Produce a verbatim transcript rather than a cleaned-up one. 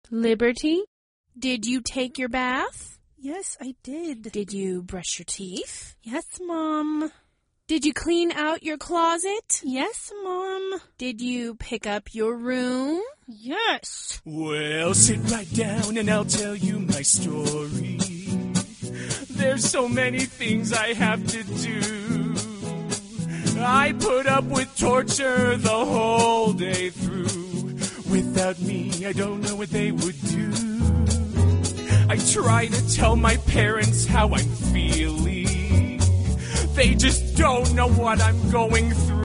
Liberty, did you take your bath? Yes, I did. Did you brush your teeth? Yes, Mom. Did you clean out your closet? Yes, Mom. Did you pick up your room? Yes. Well, sit right down and I'll tell you my story. There's so many things I have to do. I put up with torture the whole day through. Without me, I don't know what they would do. I try to tell my parents how I'm feeling. They just don't know what I'm going through.